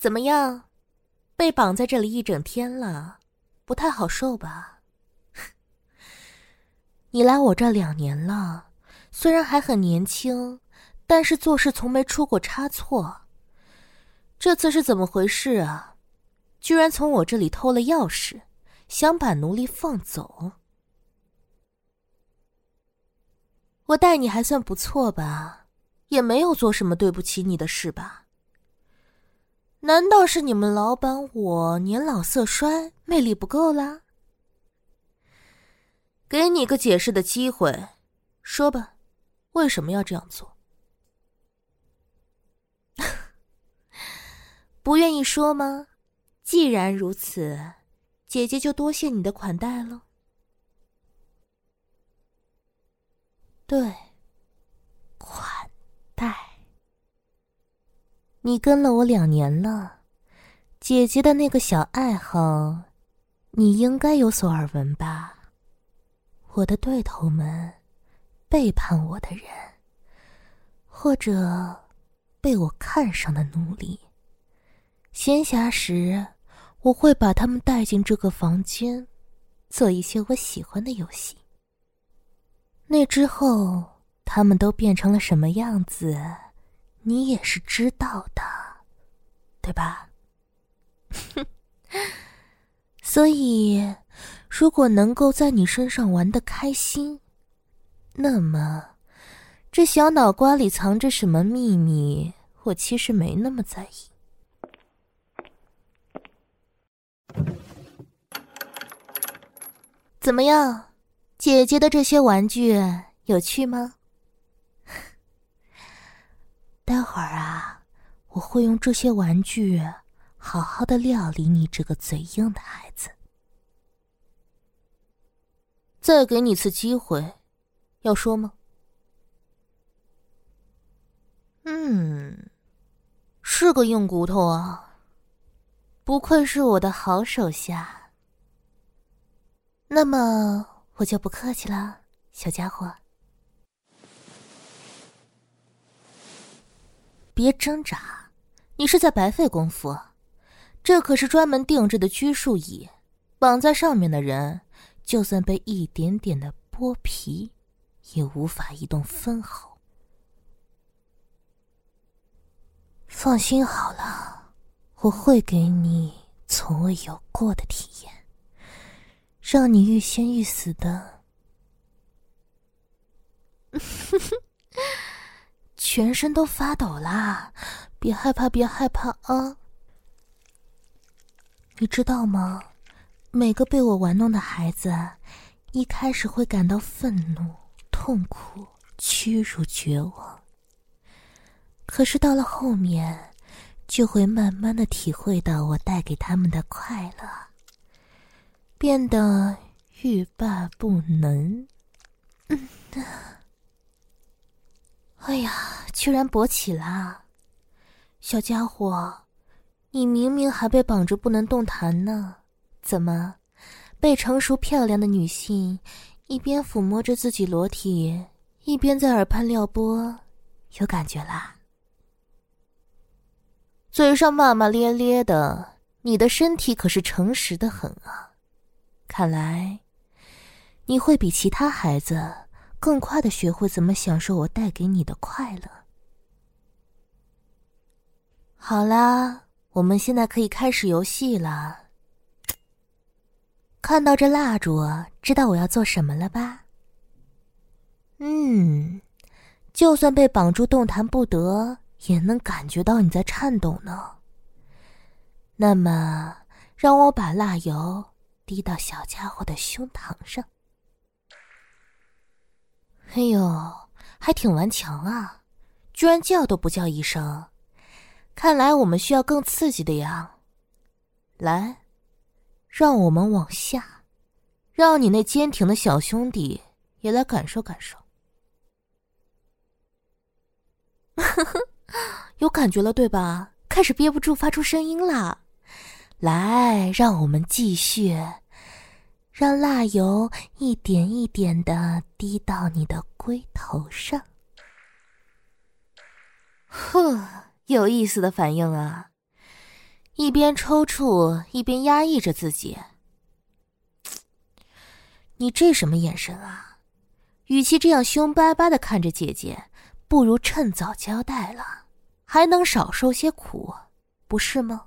怎么样？被绑在这里一整天了，不太好受吧？你来我这2年了，虽然还很年轻，但是做事从没出过差错。这次是怎么回事啊？居然从我这里偷了钥匙，想把奴隶放走。我待你还算不错吧，也没有做什么对不起你的事吧？难道是你们老板我年老色衰，魅力不够啦？给你个解释的机会，说吧，为什么要这样做？不愿意说吗？既然如此，姐姐就多谢你的款待了。对，款待。你跟了我2年了，姐姐的那个小爱好，你应该有所耳闻吧？我的对头们，背叛我的人，或者被我看上的奴隶，闲暇时我会把他们带进这个房间，做一些我喜欢的游戏。那之后，他们都变成了什么样子，你也是知道的，对吧？所以，如果能够在你身上玩得开心，那么，这小脑瓜里藏着什么秘密，我其实没那么在意。怎么样，姐姐的这些玩具有趣吗？待会儿啊，我会用这些玩具好好的料理你这个嘴硬的孩子。再给你次机会，要说吗？是个硬骨头啊，不愧是我的好手下。那么我就不客气了，小家伙。别挣扎，你是在白费功夫。这可是专门定制的拘束椅，绑在上面的人，就算被一点点的剥皮，也无法移动分毫。放心好了，我会给你从未有过的体验，让你欲仙欲死的。全身都发抖啦，别害怕，别害怕啊！你知道吗？每个被我玩弄的孩子，一开始会感到愤怒、痛苦、屈辱、绝望。可是到了后面，就会慢慢的体会到我带给他们的快乐，变得欲罢不能。哎呀，居然勃起啦！小家伙，你明明还被绑着不能动弹呢，怎么被成熟漂亮的女性一边抚摸着自己裸体，一边在耳畔撩拨，有感觉啦？嘴上骂骂咧咧的，你的身体可是诚实的很啊。看来你会比其他孩子更快地学会怎么享受我带给你的快乐。好啦，我们现在可以开始游戏了。看到这蜡烛，知道我要做什么了吧？就算被绑住动弹不得，也能感觉到你在颤抖呢。那么，让我把蜡油滴到小家伙的胸膛上。哎呦，还挺顽强啊，居然叫都不叫一声。看来我们需要更刺激的呀。来，让我们往下，让你那坚挺的小兄弟也来感受感受。有感觉了对吧？开始憋不住发出声音啦。来，让我们继续，让蜡油一点一点地滴到你的龟头上。有意思的反应啊！ 一边抽搐一边压抑着自己。你这什么眼神啊？与其这样凶巴巴地看着姐姐，不如趁早交代了，还能少受些苦，不是吗？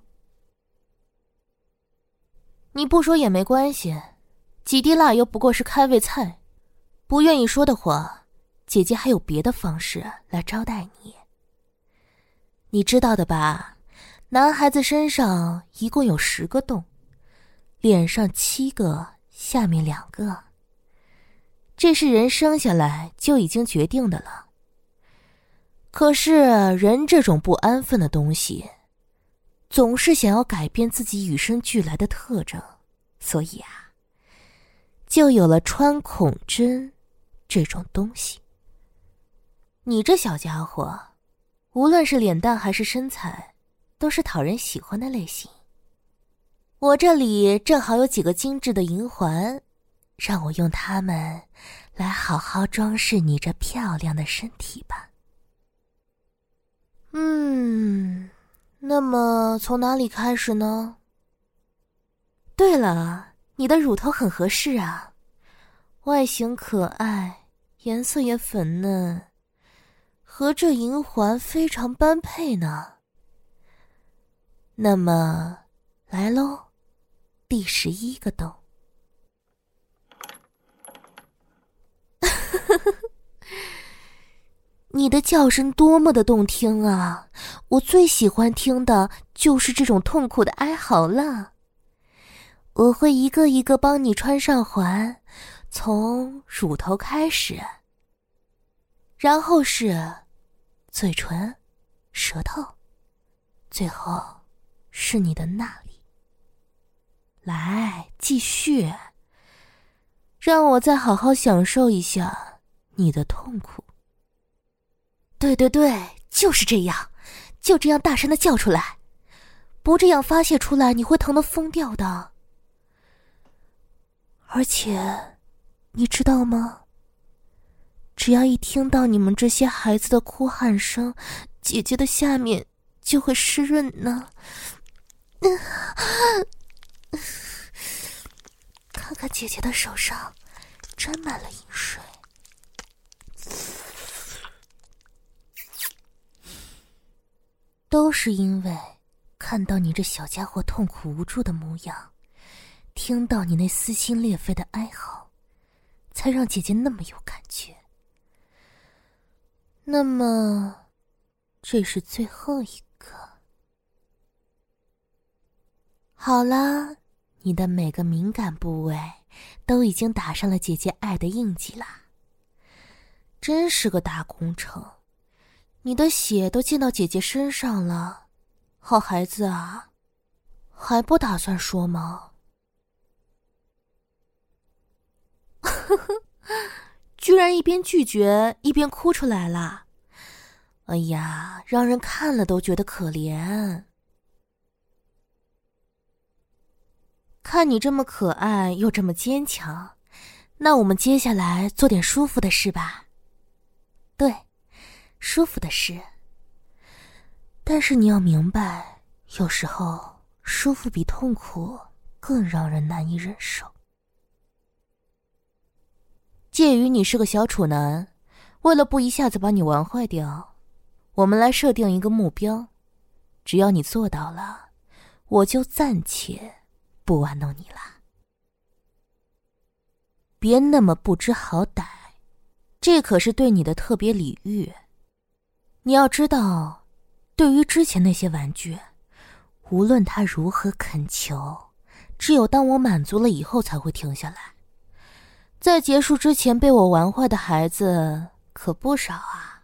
你不说也没关系，几滴辣油不过是开胃菜，不愿意说的话，姐姐还有别的方式来招待你。你知道的吧，男孩子身上一共有10个洞，脸上7个，下面2个。这是人生下来就已经决定的了。可是人这种不安分的东西，总是想要改变自己与生俱来的特征，所以啊，就有了穿孔针这种东西。你这小家伙，无论是脸蛋还是身材，都是讨人喜欢的类型。我这里正好有几个精致的银环，让我用它们来好好装饰你这漂亮的身体吧。那么从哪里开始呢？对了，你的乳头很合适啊，外形可爱，颜色也粉嫩，和这银环非常般配呢。那么来喽，第11个洞。你的叫声多么的动听啊，我最喜欢听的就是这种痛苦的哀嚎了。我会一个一个帮你穿上环，从乳头开始，然后是嘴唇、舌头，最后是你的那里。来，继续，让我再好好享受一下你的痛苦。对对对，就是这样，就这样大声地叫出来，不这样发泄出来，你会疼得疯掉的。而且，你知道吗？只要一听到你们这些孩子的哭喊声，姐姐的下面就会湿润呢。看看姐姐的手上，沾满了饮水。都是因为看到你这小家伙痛苦无助的模样，听到你那撕心裂肺的哀嚎，才让姐姐那么有感觉。那么，这是最后一个。好啦，你的每个敏感部位都已经打上了姐姐爱的印记啦。真是个大工程。你的血都溅到姐姐身上了，好孩子啊，还不打算说吗？居然一边拒绝一边哭出来了，哎呀，让人看了都觉得可怜。看你这么可爱又这么坚强，那我们接下来做点舒服的事吧。对，舒服的事。但是你要明白，有时候舒服比痛苦更让人难以忍受。鉴于你是个小处男，为了不一下子把你玩坏掉，我们来设定一个目标，只要你做到了，我就暂且不玩弄你了。别那么不知好歹，这可是对你的特别礼遇。你要知道，对于之前那些玩具，无论他如何恳求，只有当我满足了以后才会停下来。在结束之前被我玩坏的孩子可不少啊。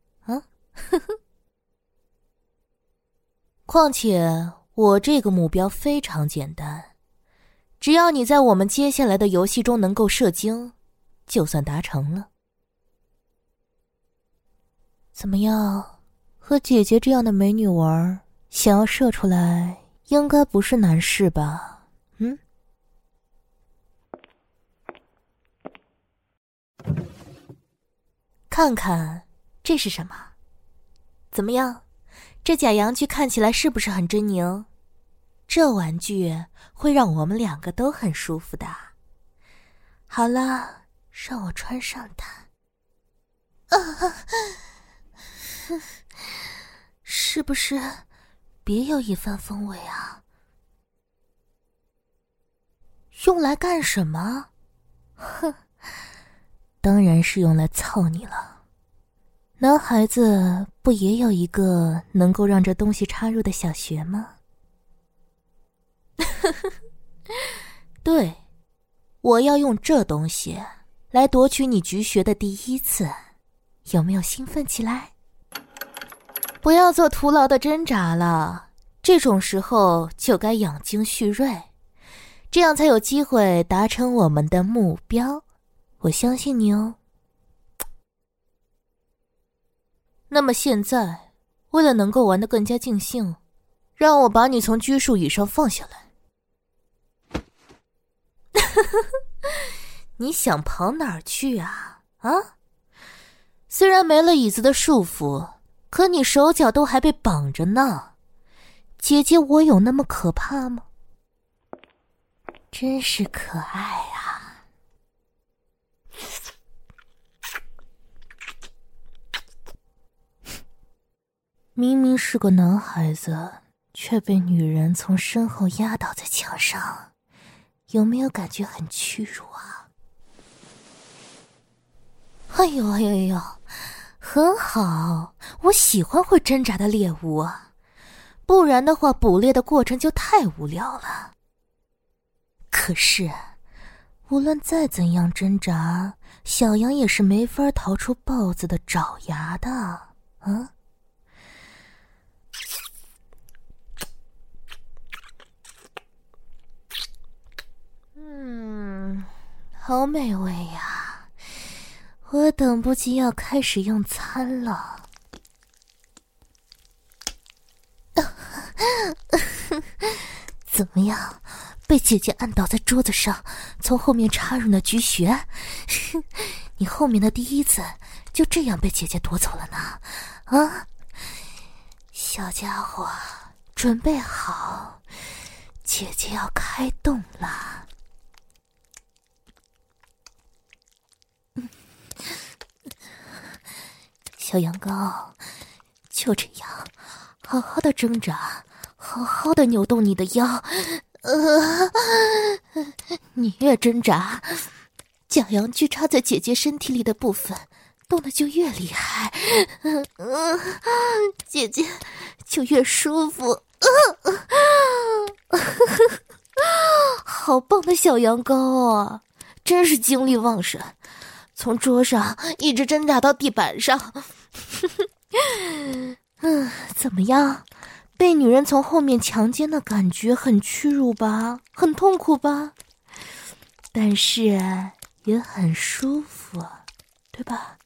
况且我这个目标非常简单，只要你在我们接下来的游戏中能够射精，就算达成了。怎么样，和姐姐这样的美女玩，想要射出来应该不是难事吧？看看这是什么？怎么样，这假阳具看起来是不是很狰狞？ 这玩具会让我们两个都很舒服的。好了，让我穿上它。是不是别有一番风味啊？用来干什么？哼，当然是用来操你了。男孩子不也有一个能够让这东西插入的小穴吗？对，我要用这东西来夺取你菊穴的第一次，有没有兴奋起来？不要做徒劳的挣扎了，这种时候就该养精蓄锐，这样才有机会达成我们的目标。我相信你哦。那么现在，为了能够玩得更加尽兴，让我把你从拘束椅上放下来。你想跑哪儿去啊？啊？虽然没了椅子的束缚，可你手脚都还被绑着呢。姐姐我有那么可怕吗？真是可爱啊。明明是个男孩子，却被女人从身后压倒在墙上，有没有感觉很屈辱啊？哎呦哎呦哎呦，很好，我喜欢会挣扎的猎物啊，不然的话捕猎的过程就太无聊了。可是无论再怎样挣扎，小羊也是没法逃出豹子的爪牙的啊。好美味呀，我等不及要开始用餐了。怎么样，被姐姐按倒在桌子上，从后面插入了菊穴？你后面的第一次就这样被姐姐夺走了呢？啊，小家伙，准备好，姐姐要开动了。小羊羔，就这样，好好的挣扎，好好的扭动你的腰。你越挣扎，假阳具插在姐姐身体里的部分动得就越厉害，姐姐就越舒服。好棒的小羊羔啊，真是精力旺盛，从桌上一直挣扎到地板上。怎么样？被女人从后面强奸的感觉很屈辱吧？很痛苦吧？但是也很舒服，对吧？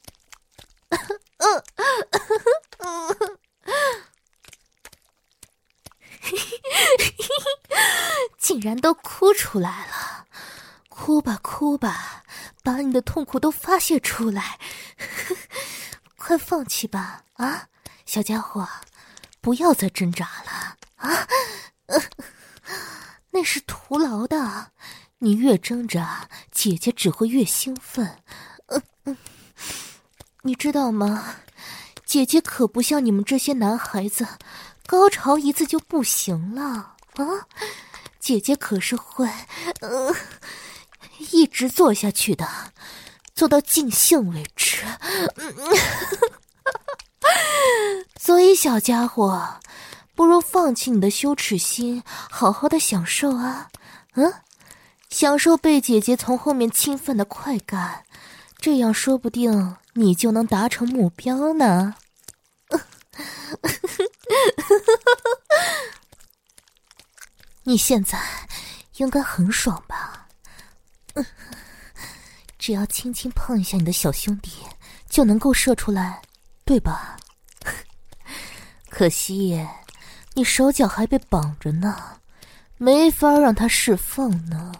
竟然都哭出来了，哭吧哭吧，把你的痛苦都发泄出来。快放弃吧，啊，小家伙，不要再挣扎了啊！那是徒劳的，你越挣扎，姐姐只会越兴奋。你知道吗？姐姐可不像你们这些男孩子，高潮一次就不行了啊！姐姐可是会，一直做下去的，做到尽兴为止。所以小家伙，不如放弃你的羞耻心，好好的享受啊，享受被姐姐从后面侵犯的快感，这样说不定你就能达成目标呢。你现在应该很爽吧？只要轻轻碰一下你的小兄弟，就能够射出来，对吧？可惜你手脚还被绑着呢，没法让他释放呢。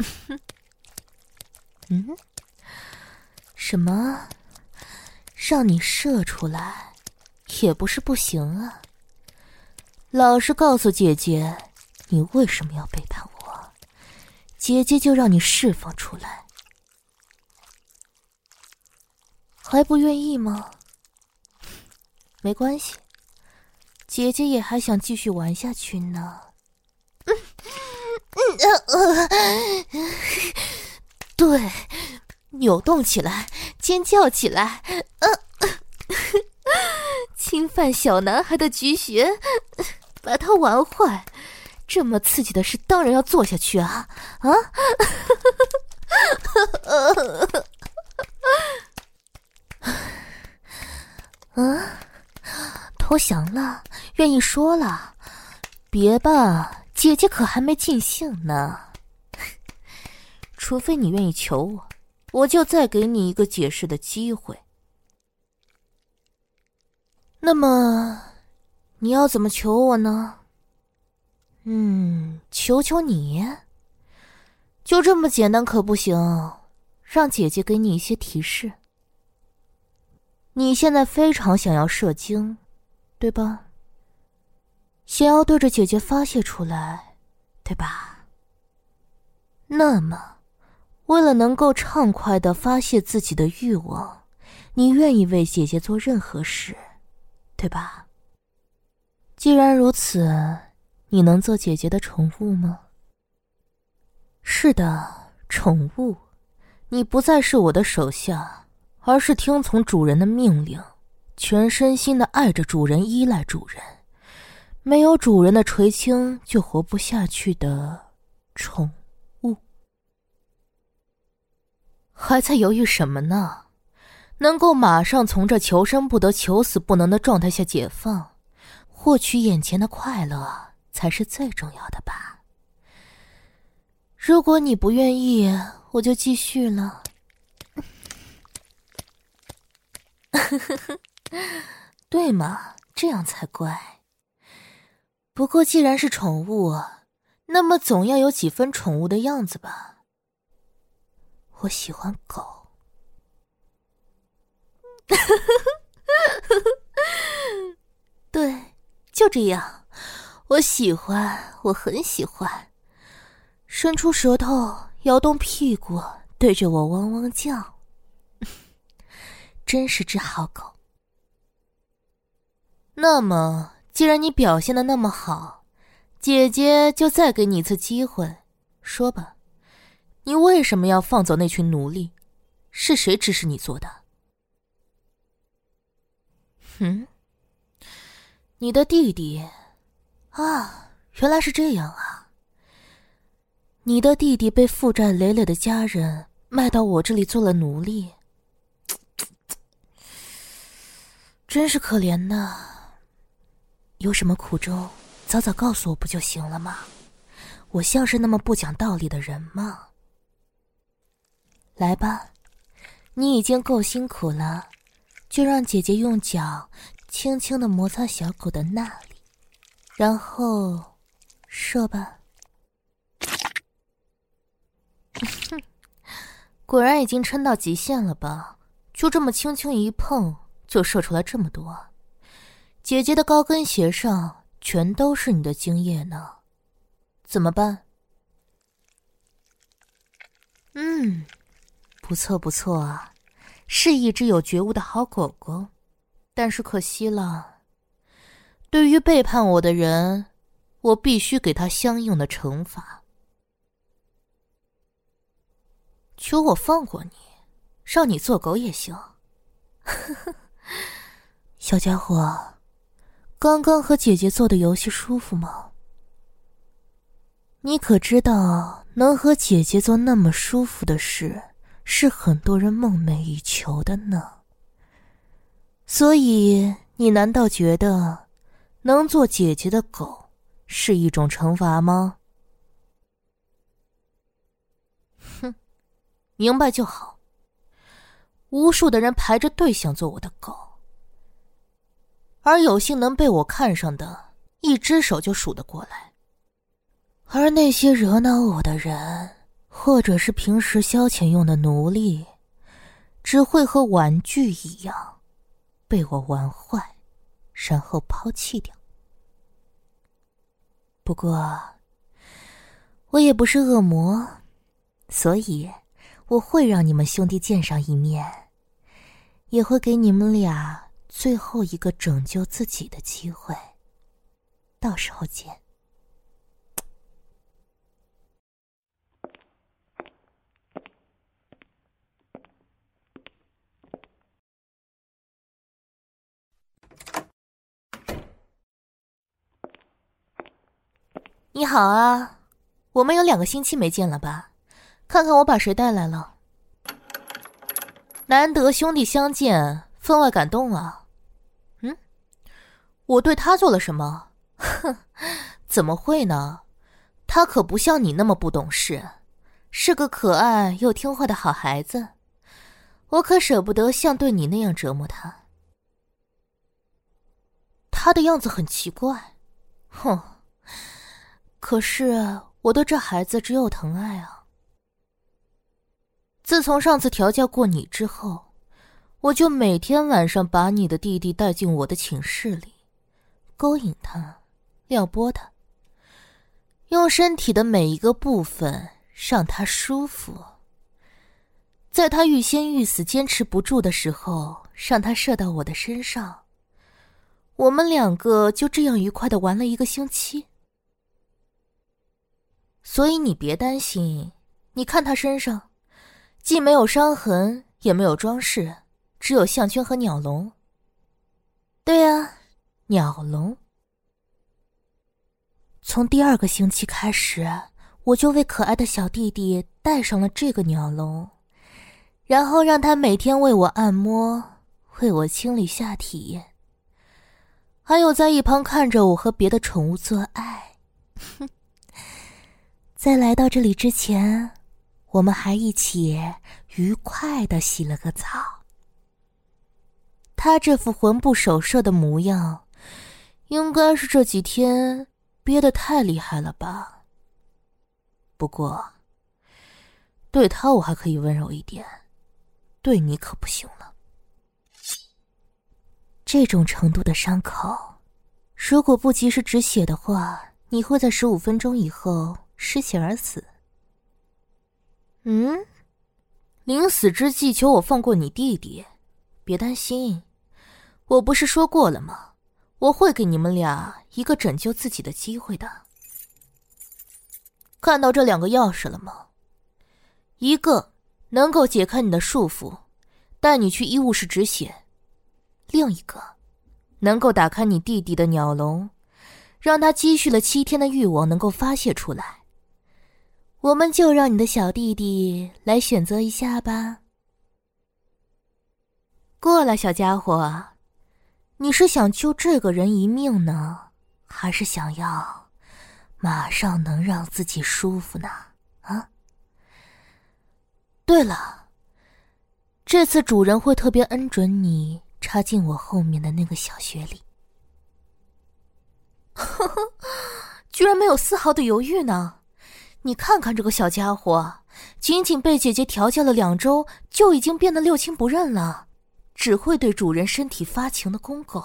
什么？让你射出来也不是不行啊。老实告诉姐姐， 你为什么要背叛我？姐姐就让你释放出来。还不愿意吗？没关系，姐姐也还想继续玩下去呢。对，扭动起来，尖叫起来，侵犯小男孩的菊穴，把他玩坏，这么刺激的事当然要做下去啊！投降了，愿意说了，别吧，姐姐可还没尽兴呢。除非你愿意求我，我就再给你一个解释的机会。那么，你要怎么求我呢？求求你。就这么简单可不行，让姐姐给你一些提示。你现在非常想要射精，对吧？想要对着姐姐发泄出来，对吧？那么，为了能够畅快地发泄自己的欲望，你愿意为姐姐做任何事，对吧？既然如此，你能做姐姐的宠物吗？是的，宠物。你不再是我的手下，而是听从主人的命令，全身心地爱着主人，依赖主人，没有主人的垂青就活不下去的宠物。还在犹豫什么呢？能够马上从这求生不得求死不能的状态下解放，获取眼前的快乐才是最重要的吧。如果你不愿意，我就继续了。对嘛，这样才乖。不过既然是宠物，那么总要有几分宠物的样子吧。我喜欢狗。对，就这样。我喜欢，我很喜欢。伸出舌头，摇动屁股，对着我汪汪叫。真是只好狗。那么，既然你表现得那么好，姐姐就再给你一次机会，说吧，你为什么要放走那群奴隶？是谁指使你做的？你的弟弟啊，原来是这样啊。你的弟弟被负债累累的家人卖到我这里做了奴隶，真是可怜呐。有什么苦衷，早早告诉我不就行了吗？我像是那么不讲道理的人吗？来吧，你已经够辛苦了，就让姐姐用脚轻轻地摩擦小狗的那里，然后射吧。果然已经撑到极限了吧？就这么轻轻一碰，就射出来这么多。姐姐的高跟鞋上全都是你的精液呢，怎么办？不错不错啊，是一只有觉悟的好狗狗。但是可惜了，对于背叛我的人，我必须给他相应的惩罚。求我放过你，让你做狗也行。小家伙，刚刚和姐姐做的游戏舒服吗？你可知道，能和姐姐做那么舒服的事，是很多人梦寐以求的呢。所以，你难道觉得，能做姐姐的狗，是一种惩罚吗？明白就好。无数的人排着队想做我的狗，而有幸能被我看上的，一只手就数得过来。而那些惹恼我的人，或者是平时消遣用的奴隶，只会和玩具一样，被我玩坏，然后抛弃掉。不过， 我也不是恶魔，所以我会让你们兄弟见上一面，也会给你们俩最后一个拯救自己的机会。到时候见。你好啊，我们有2个星期没见了吧？看看我把谁带来了。难得兄弟相见，分外感动啊。我对他做了什么？哼，怎么会呢？他可不像你那么不懂事，是个可爱又听话的好孩子。我可舍不得像对你那样折磨他。他的样子很奇怪，哼。可是我对这孩子只有疼爱啊。自从上次调教过你之后，我就每天晚上把你的弟弟带进我的寝室里，勾引他，撩拨他，用身体的每一个部分让他舒服。在他欲仙欲死坚持不住的时候，让他射到我的身上。我们2个就这样愉快地玩了1个星期。所以你别担心，你看他身上既没有伤痕，也没有装饰，只有项圈和鸟笼。对啊，鸟笼。从第2个星期开始，我就为可爱的小弟弟戴上了这个鸟笼，然后让他每天为我按摩，为我清理下体，还有在一旁看着我和别的宠物做爱。在来到这里之前，我们还一起愉快地洗了个澡。他这副魂不守舍的模样，应该是这几天憋得太厉害了吧。不过对他我还可以温柔一点，对你可不行了。这种程度的伤口，如果不及时止血的话，你会在15分钟以后失血而死。临死之际求我放过你弟弟，别担心，我不是说过了吗？我会给你们俩一个拯救自己的机会的。看到这2个钥匙了吗？一个能够解开你的束缚，带你去医务室止血；另一个能够打开你弟弟的鸟笼，让他积蓄了7天的欲望能够发泄出来。我们就让你的小弟弟来选择一下吧。过来，小家伙，你是想救这个人一命呢，还是想要马上能让自己舒服呢？啊？对了，这次主人会特别恩准你插进我后面的那个小穴里。居然没有丝毫的犹豫呢。你看看这个小家伙，仅仅被姐姐调教了2周，就已经变得六亲不认了，只会对主人身体发情的公狗。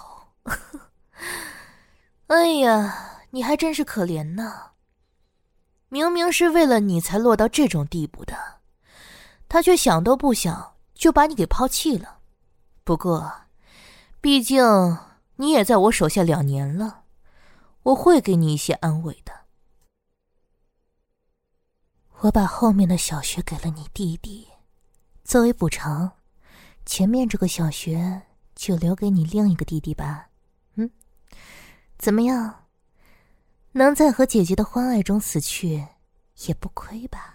哎呀，你还真是可怜呢。明明是为了你才落到这种地步的，他却想都不想就把你给抛弃了。不过毕竟你也在我手下2年了，我会给你一些安慰的。我把后面的小穴给了你弟弟，作为补偿，前面这个小穴就留给你另一个弟弟吧。怎么样？能在和姐姐的欢爱中死去，也不亏吧？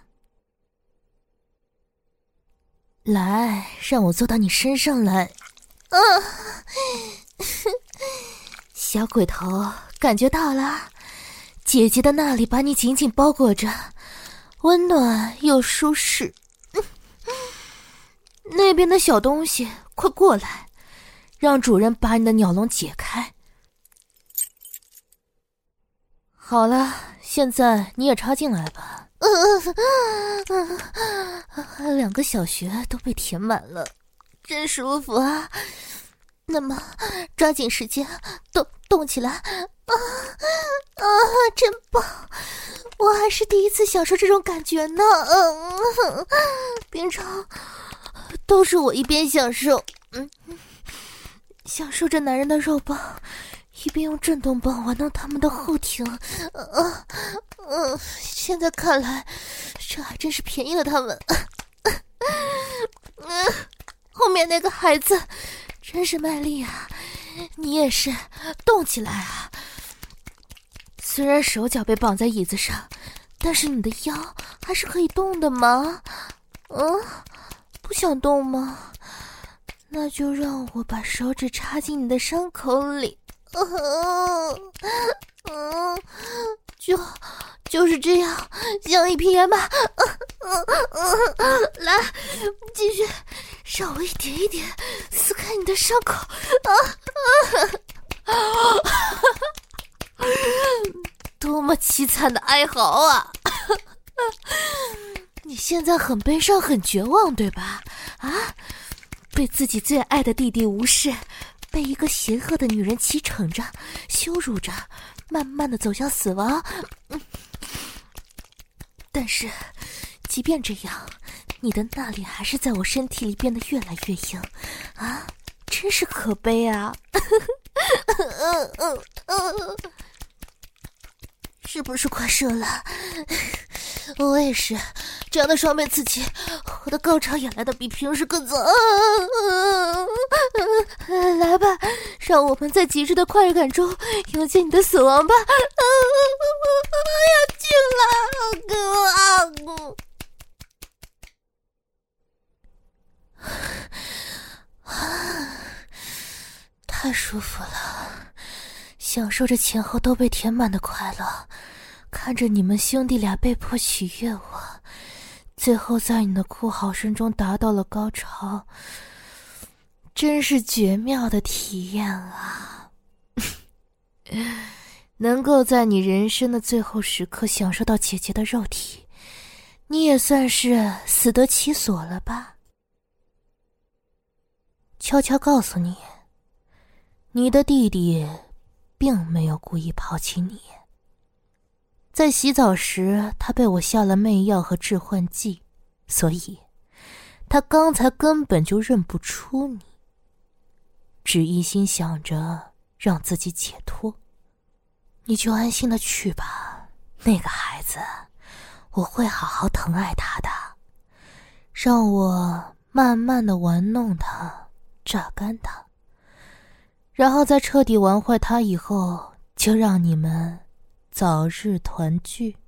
来，让我坐到你身上来。小鬼头，感觉到了？姐姐的那里把你紧紧包裹着，温暖又舒适。那边的小东西，快过来，让主人把你的鸟笼解开。好了，现在你也插进来吧。2个小穴都被填满了，真舒服啊。那么抓紧时间， 动起来！真棒！我还是第一次享受这种感觉呢。平常都是我一边享受，享受着男人的肉棒，一边用震动棒玩弄他们的后庭。现在看来，这还真是便宜了他们。后面那个孩子真是卖力啊！你也是，动起来啊！虽然手脚被绑在椅子上，但是你的腰还是可以动的嘛。不想动吗？那就让我把手指插进你的伤口里。就是这样，像一匹野马。来，继续，让我一点一点撕开你的伤口。多么凄惨的哀嚎啊！你现在很悲伤很绝望对吧？被自己最爱的弟弟无视，被一个邪恶的女人骑乘着羞辱着，慢慢的走向死亡。但是即便这样，你的那里还是在我身体里变得越来越硬真是可悲啊。是不是快射了？我也是，这样的双倍刺激，我的高潮也来得比平时更早。来吧，让我们在极致的快感中迎接你的死亡吧！要进来，太舒服了，享受着前后都被填满的快乐，看着你们兄弟俩被迫取悦我，最后在你的哭嚎声中达到了高潮，真是绝妙的体验啊！能够在你人生的最后时刻享受到姐姐的肉体，你也算是死得其所了吧？悄悄告诉你，你的弟弟并没有故意抛弃你。在洗澡时，他被我下了媚药和致幻剂，所以他刚才根本就认不出你，只一心想着让自己解脱。你就安心的去吧，那个孩子，我会好好疼爱他的，让我慢慢的玩弄他，榨干他，然后在彻底玩坏他以后，就让你们早日团聚。